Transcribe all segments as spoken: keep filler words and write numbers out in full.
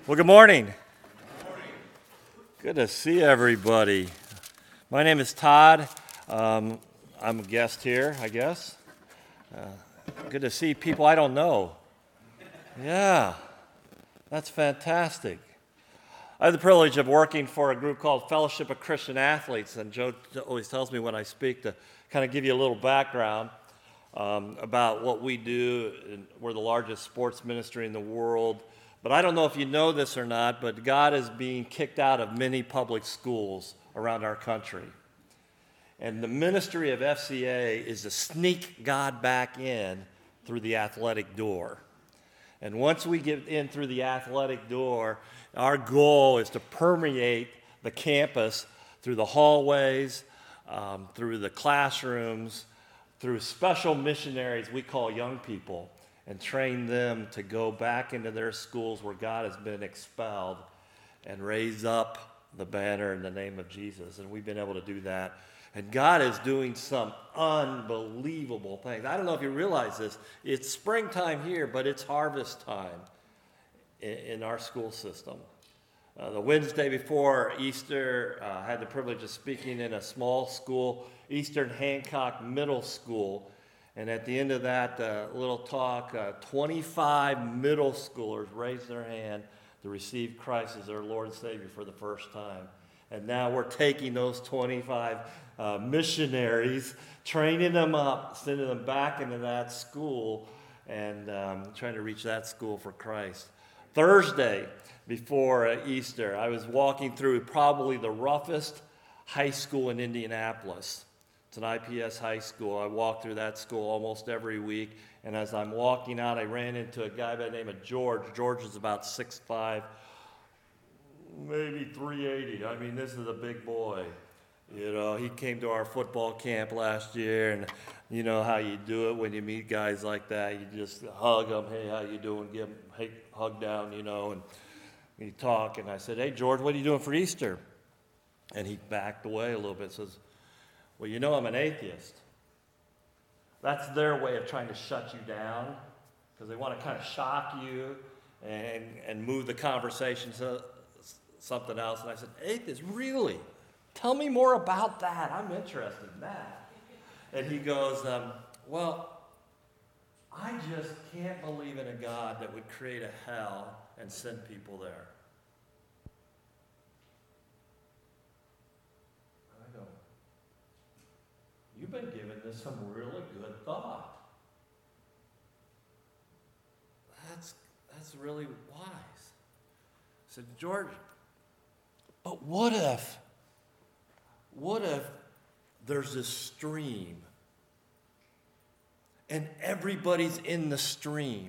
Well, good morning. Good morning. Good to see everybody. My name is Todd. Um, I'm a guest here, I guess. Uh, good to see people I don't know. Yeah, that's fantastic. I have the privilege of working for a group called Fellowship of Christian Athletes, and Joe always tells me when I speak to kind of give you a little background um, about what we do. We're the largest sports ministry in the world. But I don't know if you know this or not, but God is being kicked out of many public schools around our country. And the ministry of F C A is to sneak God back in through the athletic door. And once we get in through the athletic door, our goal is to permeate the campus through the hallways, um, through the classrooms, through special missionaries we call young people, and train them to go back into their schools where God has been expelled and raise up the banner in the name of Jesus. And we've been able to do that. And God is doing some unbelievable things. I don't know if you realize this. It's springtime here, but it's harvest time in, in our school system. Uh, the Wednesday before Easter, uh, I had the privilege of speaking in a small school, Eastern Hancock Middle School. And at the end of that uh, little talk, uh, twenty-five middle schoolers raised their hand to receive Christ as their Lord and Savior for the first time. And now we're taking those twenty-five uh, missionaries, training them up, sending them back into that school, and um, trying to reach that school for Christ. Thursday before uh, Easter, I was walking through probably the roughest high school in Indianapolis. It's an I P S high school. I walk through that school almost every week. And as I'm walking out, I ran into a guy by the name of George. George is about six five, maybe three eighty. I mean, this is a big boy. You know, he came to our football camp last year, and you know how you do it when you meet guys like that. You just hug them. Hey, how you doing? Give them a hey, hug down, you know, and you talk. And I said, hey, George, what are you doing for Easter? And he backed away a little bit, says, well, you know I'm an atheist. That's their way of trying to shut you down because they want to kind of shock you and, and move the conversation to something else. And I said, atheist, really? Tell me more about that. I'm interested in that. And he goes, um, well, I just can't believe in a God that would create a hell and send people there. You've been giving this some really good thought. That's, that's really wise. I said, George, but what if, what if there's this stream and everybody's in the stream?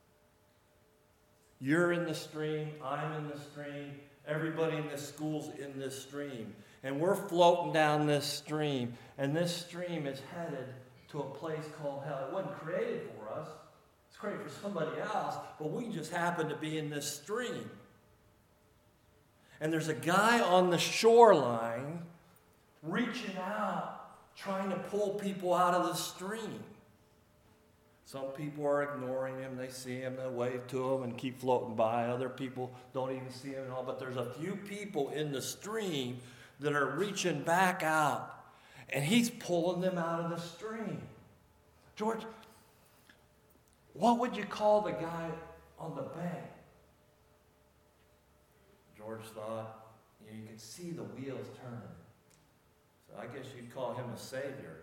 You're in the stream, I'm in the stream, everybody in this school's in this stream. And we're floating down this stream, and this stream is headed to a place called hell. It wasn't created for us. It's created for somebody else, but we just happen to be in this stream. And there's a guy on the shoreline reaching out, trying to pull people out of the stream. Some people are ignoring him. They see him, they wave to him and keep floating by. Other people don't even see him at all. But there's a few people in the stream that are reaching back out, and he's pulling them out of the stream. George, what would you call the guy on the bank? George thought, you know, you could see the wheels turning. So I guess you'd call him a savior.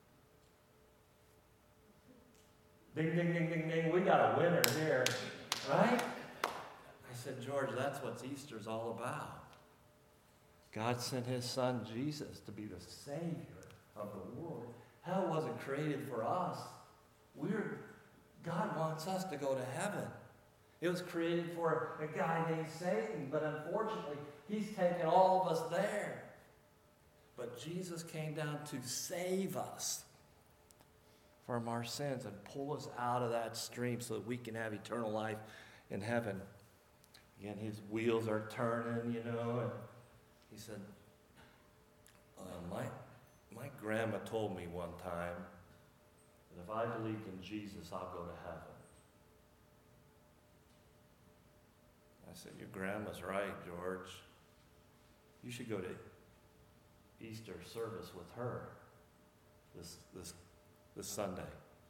Ding, ding, ding, ding, ding, we got a winner here, right? I said, George, that's what Easter's all about. God sent his son Jesus to be the Savior of the world. Hell wasn't created for us. We're, God wants us to go to heaven. It was created for a guy named Satan, but unfortunately, he's taken all of us there. But Jesus came down to save us from our sins and pull us out of that stream so that we can have eternal life in heaven. Again, his wheels are turning, you know, and he said, uh, my, my grandma told me one time that if I believed in Jesus, I'll go to heaven. I said, your grandma's right, George. You should go to Easter service with her this this this Sunday.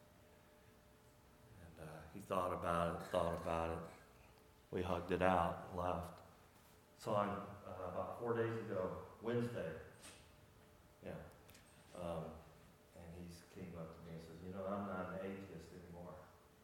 And uh, he thought about it, thought about it. We hugged it out and left. So on uh, about four days ago, Wednesday, yeah, um, and he came up to me and says, you know, I'm not an atheist anymore.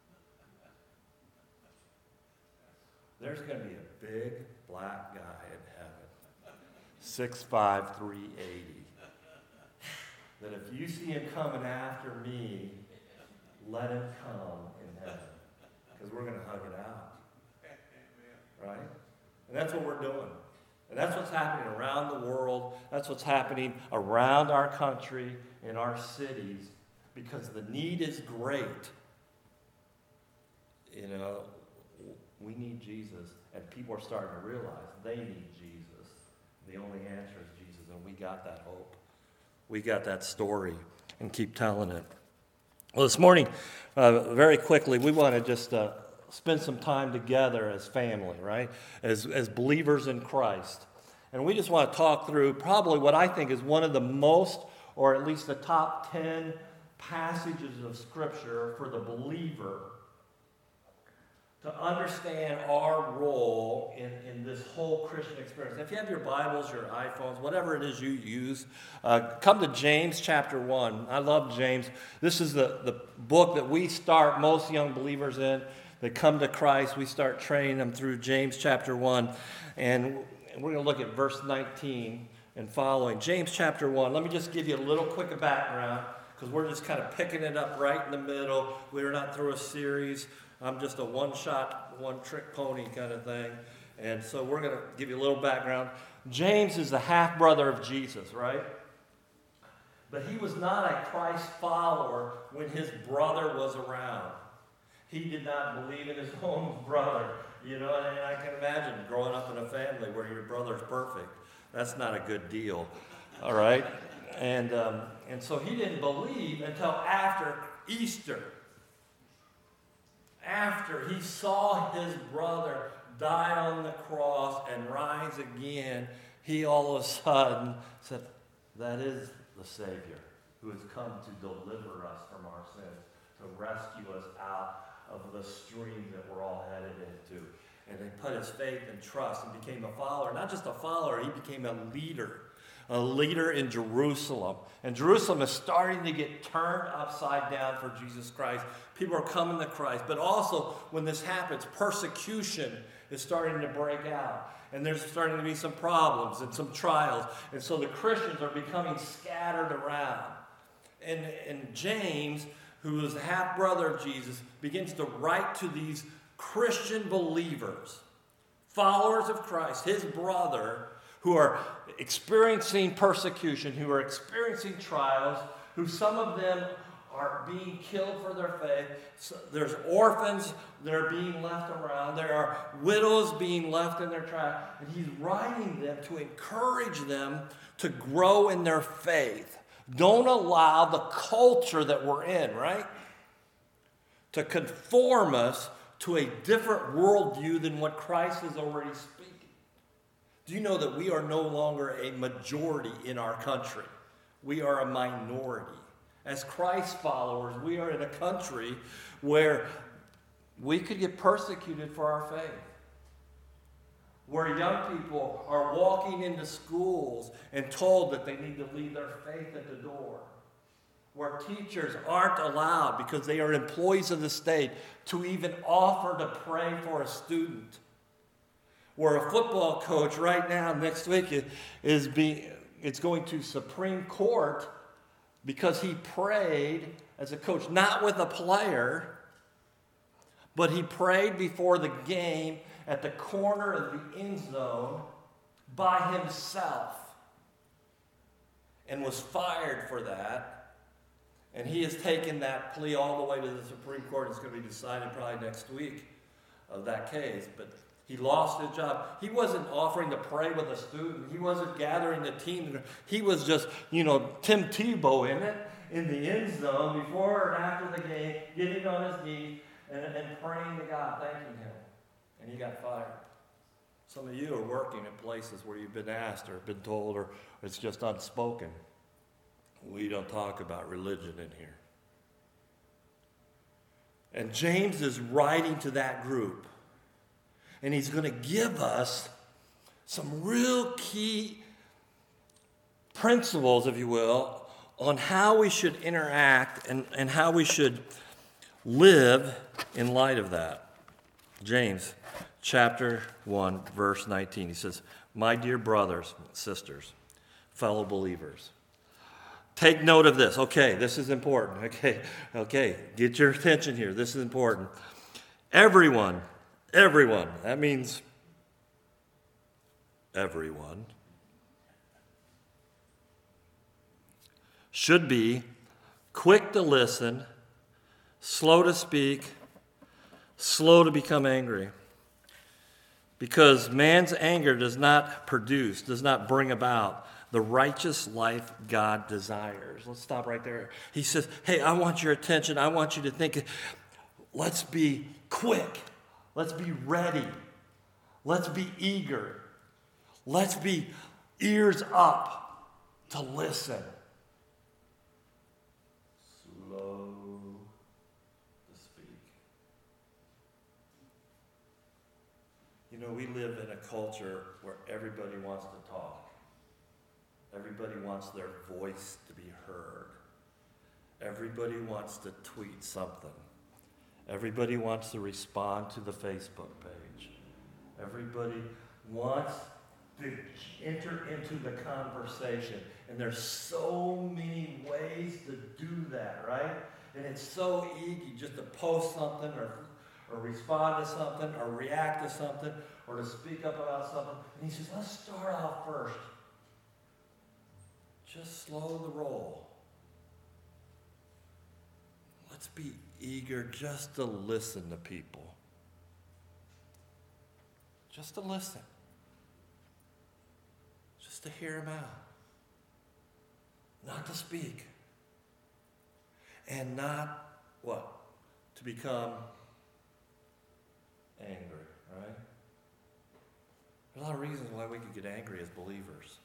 There's going to be a big black guy in heaven, six five, three eighty, that if you see him coming after me, let him come in heaven, because we're going to hug it out. Right? And that's what we're doing. And that's what's happening around the world. That's what's happening around our country, in our cities, because the need is great. You know, we need Jesus, and people are starting to realize they need Jesus. The only answer is Jesus, and we got that hope. We got that story, and keep telling it. Well, this morning, uh, very quickly, we want to just uh, spend some time together as family, right? As, as believers in Christ. And we just want to talk through probably what I think is one of the most, or at least the top ten passages of Scripture for the believer to understand our role in, in this whole Christian experience. If you have your Bibles, your iPhones, whatever it is you use, uh, come to James chapter one. I love James. This is the, the book that we start most young believers in. They come to Christ. We start training them through James chapter one. And we're going to look at verse nineteen and following. James chapter one. Let me just give you a little quick background, because we're just kind of picking it up right in the middle. We're not through a series. I'm just a one-shot, one-trick pony kind of thing. And so we're going to give you a little background. James is the half-brother of Jesus, right? But he was not a Christ follower when his brother was around. He did not believe in his own brother. You know, and I can imagine growing up in a family where your brother's perfect. That's not a good deal, all right? And, um, and so he didn't believe until after Easter. After he saw his brother die on the cross and rise again, he all of a sudden said, that is the Savior who has come to deliver us from our sins, to rescue us out of the stream that we're all headed into. And he put his faith and trust and became a follower. Not just a follower, he became a leader. A leader in Jerusalem. And Jerusalem is starting to get turned upside down for Jesus Christ. People are coming to Christ. But also, when this happens, persecution is starting to break out. And there's starting to be some problems and some trials. And so the Christians are becoming scattered around. And, and James, who is the half-brother of Jesus, begins to write to these Christian believers, followers of Christ, his brother, who are experiencing persecution, who are experiencing trials, who some of them are being killed for their faith. So there's orphans that are being left around. There are widows being left in their track. And he's writing them to encourage them to grow in their faith. Don't allow the culture that we're in, right, to conform us to a different worldview than what Christ is already speaking. Do you know that we are no longer a majority in our country? We are a minority. As Christ followers, we are in a country where we could get persecuted for our faith. Where young people are walking into schools and told that they need to leave their faith at the door. Where teachers aren't allowed, because they are employees of the state, to even offer to pray for a student. Where a football coach right now, next week, is being, it's going to Supreme Court because he prayed as a coach, not with a player, but he prayed before the game at the corner of the end zone by himself and was fired for that. And he has taken that plea all the way to the Supreme Court. It's going to be decided probably next week of that case. But he lost his job. He wasn't offering to pray with a student. He wasn't gathering the team. He was just, you know, Tim Tebow in it, in the end zone, before and after the game, getting on his knees and, and praying to God, thanking him. And he got fired. Some of you are working at places where you've been asked or been told or it's just unspoken. We don't talk about religion in here. And James is writing to that group. And he's going to give us some real key principles, if you will, on how we should interact and, and how we should live in light of that. James chapter one, verse nineteen. He says, "My dear brothers, sisters, fellow believers, take note of this." Okay, this is important. Okay, okay, get your attention here. This is important. Everyone, everyone, that means everyone, should be quick to listen, slow to speak, slow to become angry. Because man's anger does not produce, does not bring about the righteous life God desires. Let's stop right there. He says, hey, I want your attention. I want you to think, let's be quick. Let's be ready. Let's be eager. Let's be ears up to listen. Slow to speak. You know, we live in a culture where everybody wants to talk. Everybody wants their voice to be heard. Everybody wants to tweet something. Everybody wants to respond to the Facebook page. Everybody wants to enter into the conversation. And there's so many ways to do that, right? And it's so easy just to post something or, or respond to something or react to something or to speak up about something. And he says, let's start out first. Just slow the roll. Let's be eager just to listen to people. Just to listen. Just to hear them out. Not to speak. And not, what? To become angry, right? There's a lot of reasons why we could get angry as believers.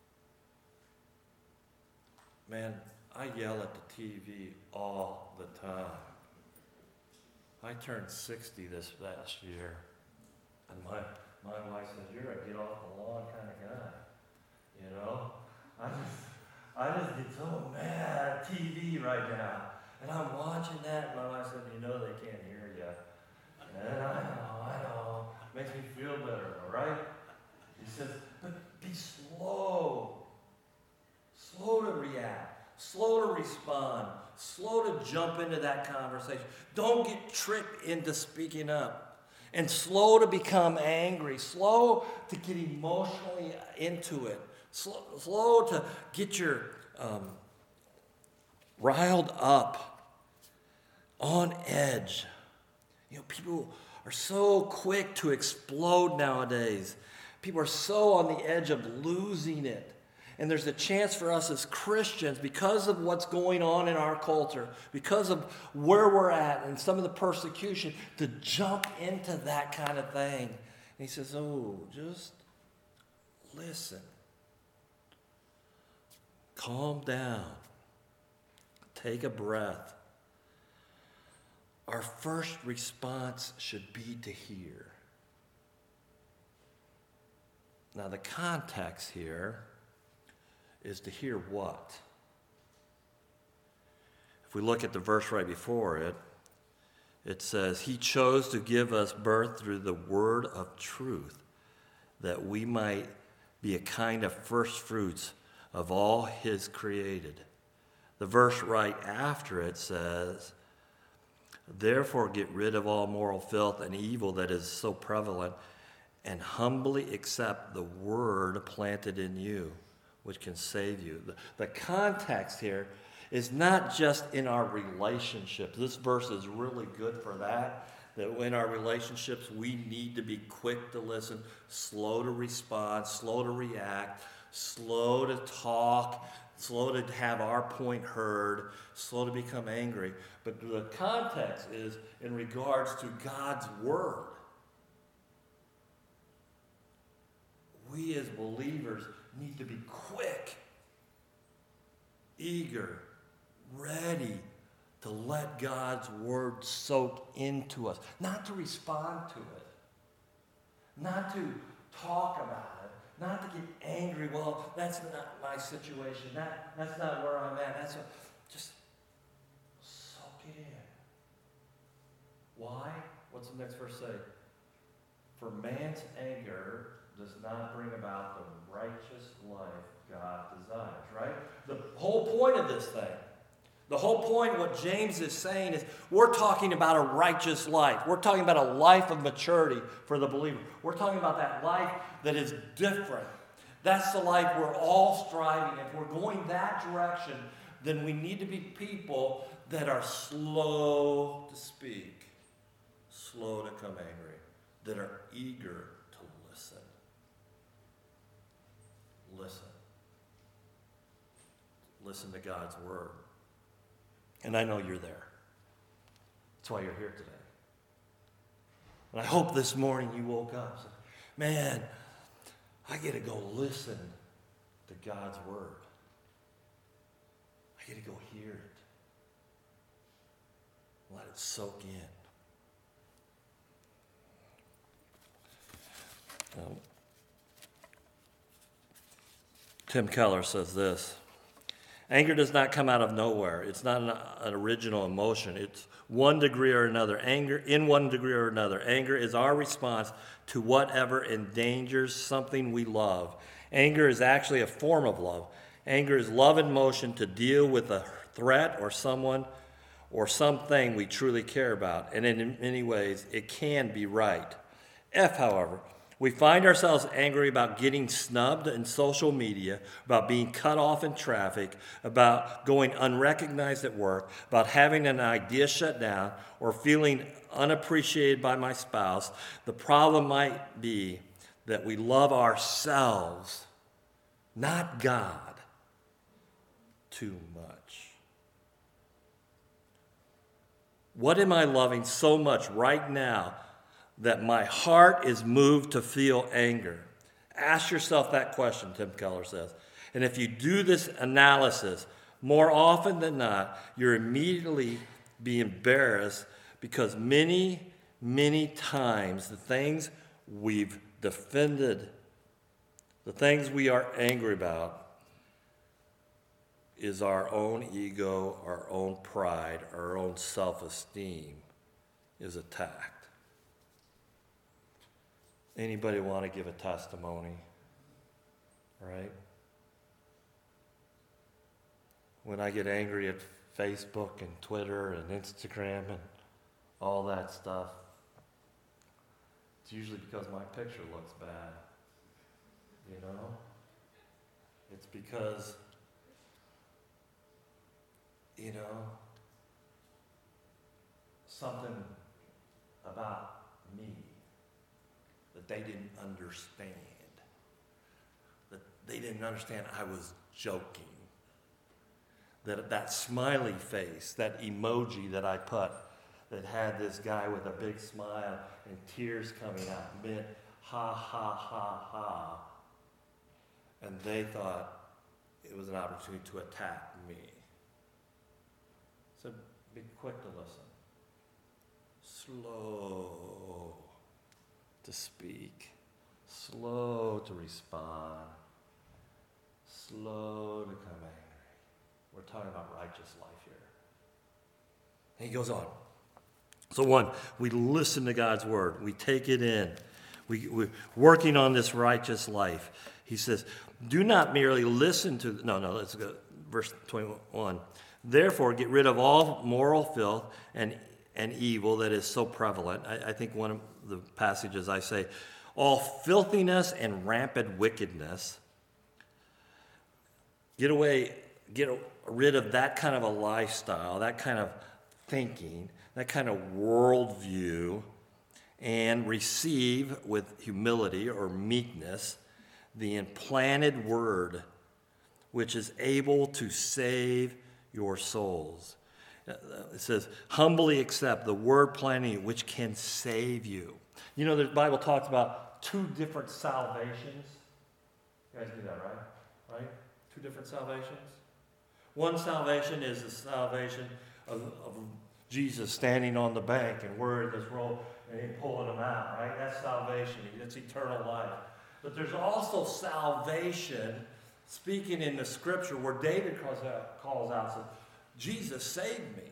Man, I yell at the T V all the time. I turned sixty this last year. And my, my wife says, you're a get off the lawn kind of guy. You know? I just, I just get so mad at T V right now. And I'm watching that, and my wife said, you know they can't hear you. And I know, I know. Makes me feel better, right? He says, but be slow. Slow to react, slow to respond, slow to jump into that conversation. Don't get tricked into speaking up. And slow to become angry, slow to get emotionally into it, slow, slow to get your um, riled up, on edge. You know, people are so quick to explode nowadays. People are so on the edge of losing it. And there's a chance for us as Christians, because of what's going on in our culture, because of where we're at and some of the persecution, to jump into that kind of thing. And he says, oh, just listen. Calm down. Take a breath. Our first response should be to hear. Now, the context here is to hear what? If we look at the verse right before it, it says, he chose to give us birth through the word of truth, that we might be a kind of first fruits of all his created. The verse right after it says, therefore get rid of all moral filth and evil that is so prevalent, and humbly accept the word planted in you, which can save you. The, the context here is not just in our relationships. This verse is really good for that, that in our relationships we need to be quick to listen, slow to respond, slow to react, slow to talk, slow to have our point heard, slow to become angry. But the context is in regards to God's word. believers need to be quick, eager, ready to let God's word soak into us, not to respond to it, not to talk about it, not to get angry. Well, that's not my situation. That, that's not where I'm at. That's a, just soak it in. Why? What's the next verse say? For man's anger does not bring about the righteous life God desires, right? The whole point of this thing, the whole point, what James is saying is we're talking about a righteous life. We're talking about a life of maturity for the believer. We're talking about that life that is different. That's the life we're all striving. If we're going that direction, then we need to be people that are slow to speak, slow to come angry, that are eager to listen. Listen. Listen to God's word. And I know you're there. That's why you're here today. And I hope this morning you woke up and said, man, I get to go listen to God's word. I get to go hear it. Let it soak in. Um, Tim Keller says this. Anger does not come out of nowhere. It's not an, an original emotion. It's one degree or another. Anger, in one degree or another. Anger is our response to whatever endangers something we love. Anger is actually a form of love. Anger is love in motion to deal with a threat or someone or something we truly care about. And in many ways, it can be right. If, however, we find ourselves angry about getting snubbed in social media, about being cut off in traffic, about going unrecognized at work, about having an idea shut down, or feeling unappreciated by my spouse. The problem might be that we love ourselves, not God, too much. What am I loving so much right now that my heart is moved to feel anger? Ask yourself that question, Tim Keller says. And if you do this analysis, more often than not, you'll immediately be embarrassed because many, many times the things we've defended, the things we are angry about, is our own ego, our own pride, our own self-esteem is attacked. Anybody want to give a testimony? Right? When I get angry at Facebook and Twitter and Instagram and all that stuff, it's usually because my picture looks bad. You know? It's because, you know, something about me that they didn't understand, that they didn't understand I was joking, that that smiley face, that emoji that I put that had this guy with a big smile and tears coming out meant ha, ha, ha, ha. And they thought it was an opportunity to attack me. So be quick to listen. Slow to speak, slow to respond, slow to come angry. We're talking about righteous life here. And he goes on. So one, we listen to God's word. We take it in. We, we're working on this righteous life. He says, do not merely listen to, no, no, let's go, verse twenty-one. Therefore, get rid of all moral filth and and evil that is so prevalent. I, I think one of the passages I say, all filthiness and rampant wickedness. Get away, get rid of that kind of a lifestyle, that kind of thinking, that kind of worldview, and receive with humility or meekness the implanted word, which is able to save your souls. It says, humbly accept the word planting which can save you. You know, the Bible talks about two different salvations You guys do that, right? Right? Two different salvations. One salvation is the salvation of, of Jesus standing on the bank and we're in this rope and He pulling them out, right? That's salvation. It's eternal life. But there's also salvation, speaking in the scripture, where David calls out, calls out says, Jesus saved me.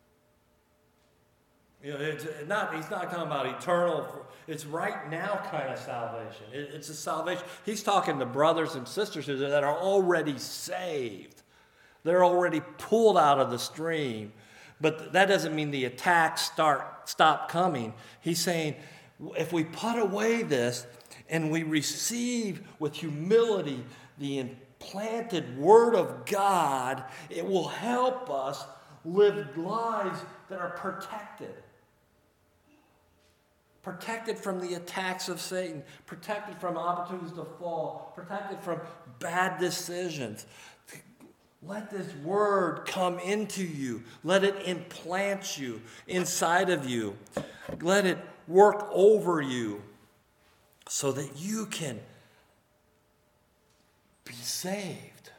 You know, it's not, he's not talking about eternal, it's right now kind of salvation. It, it's a salvation. He's talking to brothers and sisters that are already saved. They're already pulled out of the stream. But that doesn't mean the attacks start stop coming. He's saying, if we put away this and we receive with humility the implanted Word of God, it will help us live lives that are protected. Protected from the attacks of Satan, protected from opportunities to fall, protected from bad decisions. Let this word come into you. Let it implant you inside of you. Let it work over you so that you can be saved,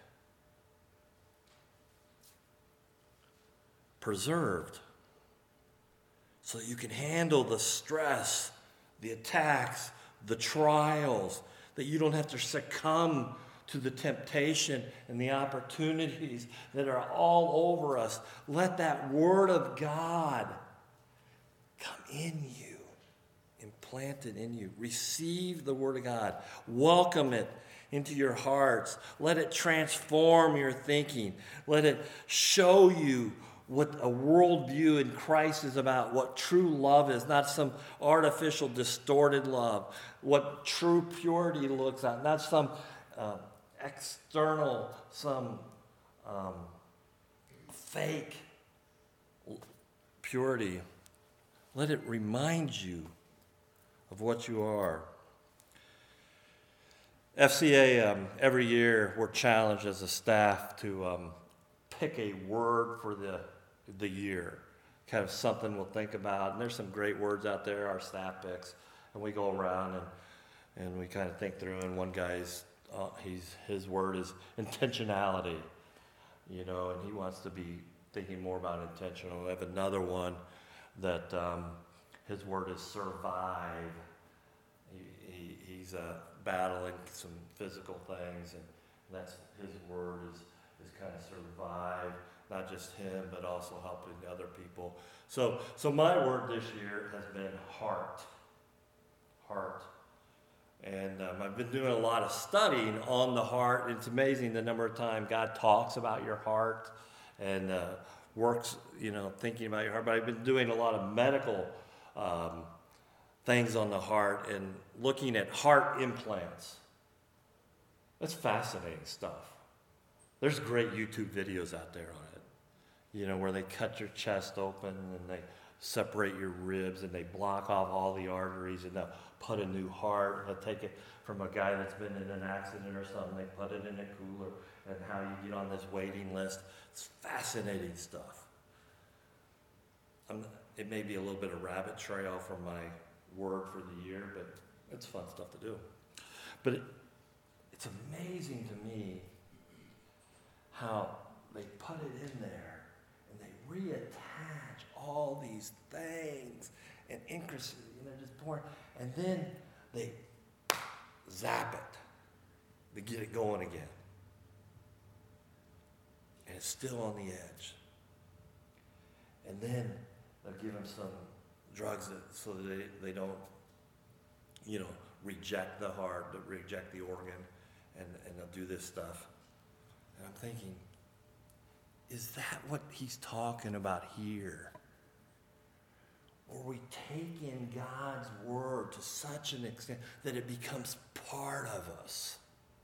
preserved, so that you can handle the stress, the attacks, the trials, that you don't have to succumb to the temptation and the opportunities that are all over us. Let that Word of God come in you, implanted in you. Receive the Word of God. Welcome it into your hearts. Let it transform your thinking. Let it show you what a worldview in Christ is about, what true love is, not some artificial, distorted love, what true purity looks like, not some uh, external, some um, fake purity. Let it remind you of what you are. F C A, um, every year we're challenged as a staff to um, pick a word for the the year, kind of something we'll think about. And there's some great words out there, our staff picks, and we go around and, and we kind of think through. And one guy's, uh, he's his word is intentionality, you know, and he wants to be thinking more about intentional. I have another one that um, his word is survive. He, he, he's uh, battling some physical things, and that's his word is is kind of survive. Not just him, but also helping other people. So, so my word this year has been heart. Heart. And um, I've been doing a lot of studying on the heart. It's amazing the number of times God talks about your heart and uh, works, you know, thinking about your heart. But I've been doing a lot of medical um, things on the heart and looking at heart implants. That's fascinating stuff. There's great YouTube videos out there on it, you know, where they cut your chest open and they separate your ribs and they block off all the arteries and they'll put a new heart. They'll take it from a guy that's been in an accident or something. They put it in a cooler and how you get on this waiting list. It's fascinating stuff. I'm, it may be a little bit of rabbit trail from my word for the year, but it's fun stuff to do. But it, it's amazing to me how they put it in there and they reattach all these things and increases, you know, just pouring, and then they zap it to get it going again. And it's still on the edge. And then they'll give them some drugs that, so that they, they don't, you know, reject the heart, but reject the organ, and, and they'll do this stuff. And I'm thinking, is that what he's talking about here? Or we take in God's word to such an extent that it becomes part of us.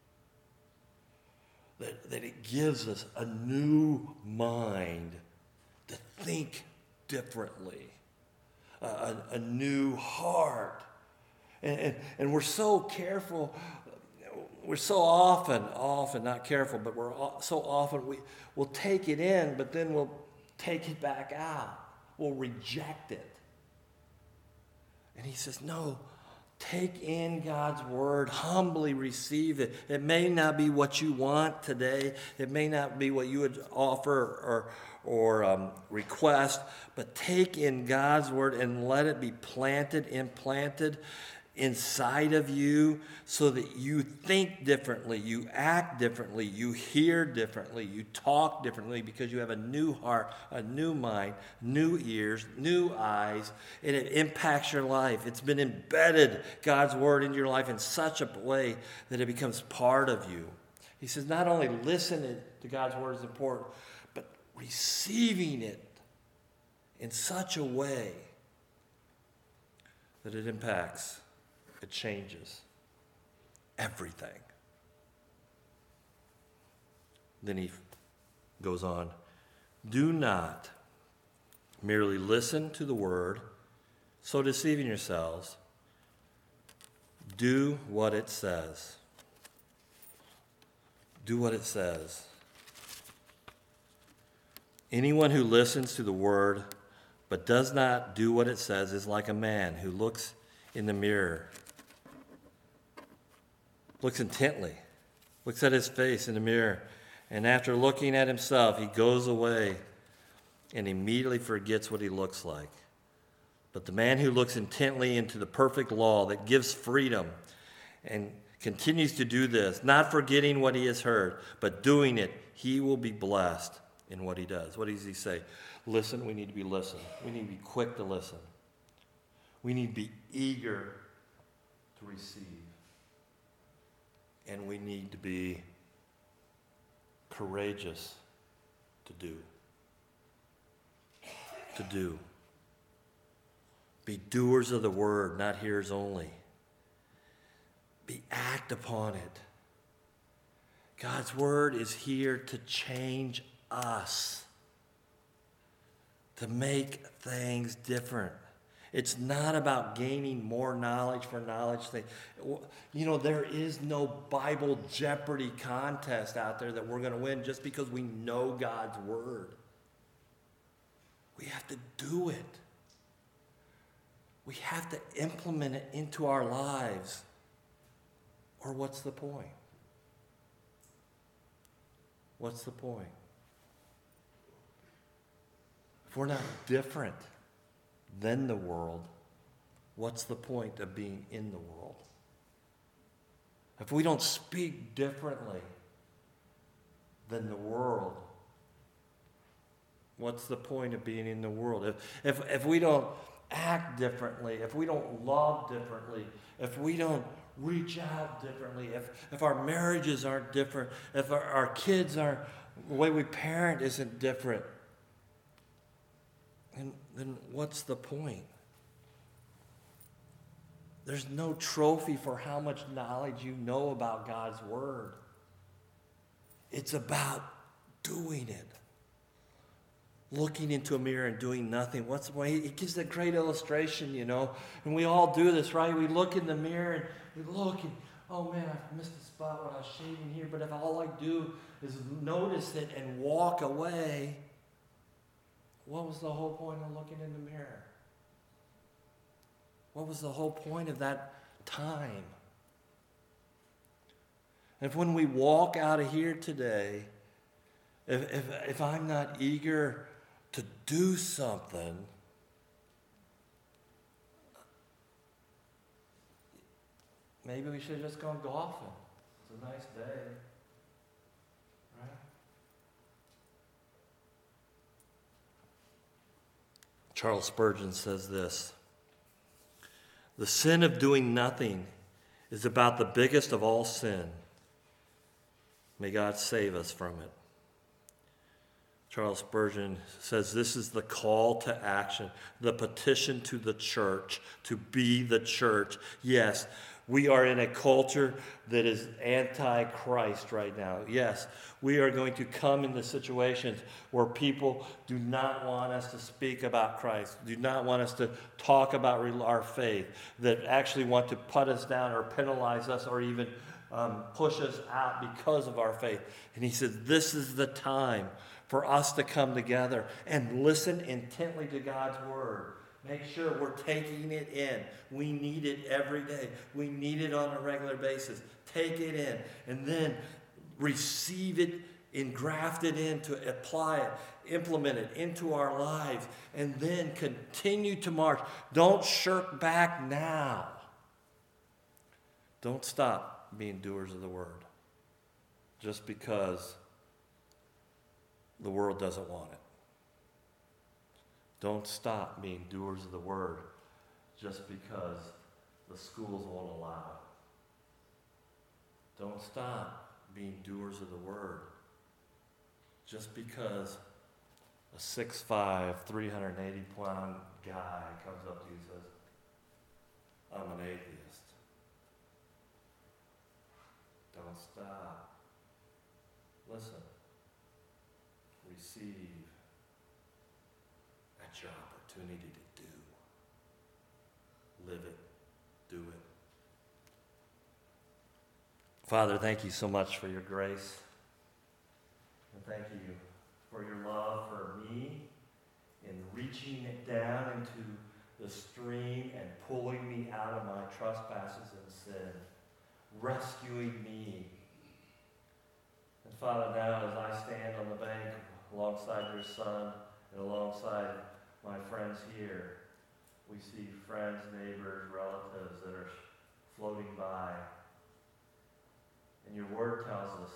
That, that it gives us a new mind to think differently. A, a, a new heart. And, and, and we're so careful. We're so often, often not careful, but we're so often we will take it in, but then we'll take it back out. We'll reject it. And he says, no, Take in God's word, humbly receive it. It may not be what you want today. It may not be what you would offer or, or um, request, but take in God's word and let it be planted, implanted inside of you so that you think differently, you act differently, you hear differently, you talk differently because you have a new heart, a new mind, new ears, new eyes, and it impacts your life. It's been embedded, God's word, into your life in such a way that it becomes part of you. He says not only listening to God's word is important, but receiving it in such a way that it impacts. It changes everything. Then he goes on, do not merely listen to the word, so deceiving yourselves. Do what it says. Do what it says. Anyone who listens to the word but does not do what it says is like a man who looks in the mirror. Looks intently, looks at his face in the mirror, and after looking at himself, he goes away and immediately forgets what he looks like. But the man who looks intently into the perfect law that gives freedom and continues to do this, not forgetting what he has heard, but doing it, he will be blessed in what he does. What does he say? Listen, we need to be listening. We need to be quick to listen. We need to be eager to receive. And we need to be courageous to do. To do. Be doers of the word, not hearers only. Be act upon it. God's word is here to change us, to make things different. It's not about gaining more knowledge for knowledge. You know, there is no Bible Jeopardy contest out there that we're going to win just because we know God's word. We have to do it. We have to implement it into our lives. Or what's the point? What's the point? If we're not different than the world, what's the point of being in the world? If we don't speak differently than the world, what's the point of being in the world? If, if, if we don't act differently, if we don't love differently, if we don't reach out differently, if, if our marriages aren't different, if our, our kids aren't, the way we parent isn't different, And then what's the point? There's no trophy for how much knowledge you know about God's word. It's about doing it. Looking into a mirror and doing nothing. What's the point? He gives a great illustration, you know. And we all do this, right? We look in the mirror and we look and, oh man, I missed a spot when I was shaving here. But if all I do is notice it and walk away, what was the whole point of looking in the mirror? What was the whole point of that time? If when we walk out of here today, if, if, if I'm not eager to do something, maybe we should have just gone golfing. It's a nice day. Right? Charles Spurgeon says this: the sin of doing nothing is about the biggest of all sin. May God save us from it. Charles Spurgeon says this is the call to action, the petition to the church, to be the church. Yes, we are in a culture that is anti-Christ right now. Yes, we are going to come into situations where people do not want us to speak about Christ, do not want us to talk about our faith, that actually want to put us down or penalize us or even um, push us out because of our faith. And he says this is the time for us to come together and listen intently to God's word. Make sure we're taking it in. We need it every day. We need it on a regular basis. Take it in. And then receive it, engraft it in, to apply it, implement it into our lives, and then continue to march. Don't shirk back now. Don't stop being doers of the word just because the world doesn't want it. Don't stop being doers of the word just because the schools won't allow it. Don't stop being doers of the word just because a six five, three hundred eighty pound guy comes up to you and says, I'm an atheist. Don't stop. Listen. Receive. That's your opportunity to do. Live it. Do it. Father, thank you so much for your grace. And thank you for your love for me in reaching it down into the stream and pulling me out of my trespasses and sin, rescuing me. And Father, now as I stand on the bank alongside your Son and alongside my friends here, we see friends, neighbors, relatives that are floating by. And your word tells us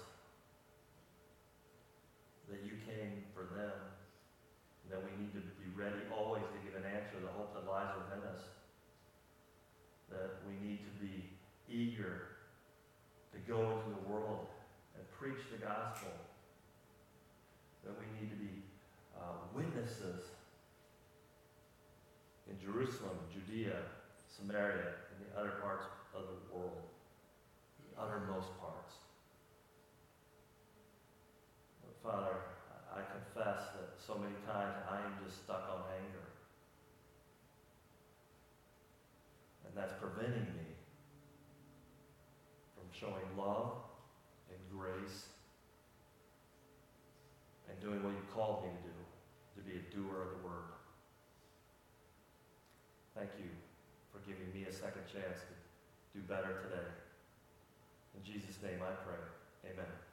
that you came for them, and that we need to be ready always to give an answer to the hope that lies within us. That we need to be eager to go into the world and preach the gospel. That we need to be uh, witnesses in Jerusalem, Judea, Samaria, and the other parts of the world, the uttermost parts. But Father, I confess that so many times I am just stuck on anger. And that's preventing me from showing love and grace and doing what you called me to do, to be a doer of the word. Thank you for giving me a second chance to do better today. In Jesus' name I pray. Amen.